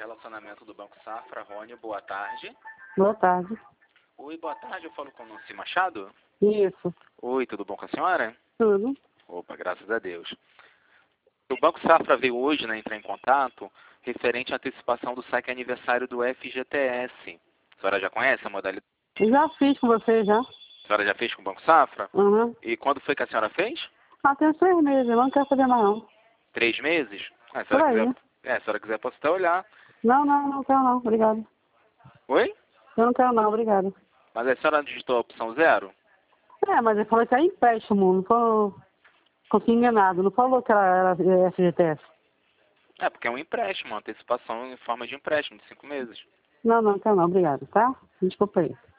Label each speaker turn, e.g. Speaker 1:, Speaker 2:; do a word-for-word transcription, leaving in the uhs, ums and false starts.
Speaker 1: relacionamento do Banco Safra. Rony, boa tarde.
Speaker 2: Boa tarde.
Speaker 1: Oi, boa tarde, eu falo com o Nancy Machado?
Speaker 2: Isso.
Speaker 1: Oi, tudo bom com a senhora?
Speaker 2: Tudo.
Speaker 1: Opa, graças a Deus. O Banco Safra veio hoje, né, entrar em contato referente à antecipação do saque aniversário do F G T S. A senhora já conhece a modalidade?
Speaker 2: Já fiz com você, já.
Speaker 1: A senhora já fez com o Banco Safra?
Speaker 2: Uhum.
Speaker 1: E quando foi que a senhora fez?
Speaker 2: Ah, tem seis meses, eu não quero fazer mais não.
Speaker 1: Três meses? Ah, se a
Speaker 2: Por
Speaker 1: senhora
Speaker 2: aí.
Speaker 1: quiser, é, se a senhora quiser, posso até olhar.
Speaker 2: Não, não, não quero não, obrigado.
Speaker 1: Oi?
Speaker 2: Eu não quero não, obrigado.
Speaker 1: Mas a senhora digitou a opção zero?
Speaker 2: É, mas ele falou que é empréstimo, não foi... Consegui enganado, não falou que era, era F G T S.
Speaker 1: É, porque é um empréstimo, uma antecipação em forma de empréstimo de cinco meses.
Speaker 2: Não, não quero não, obrigado, tá? Desculpa aí.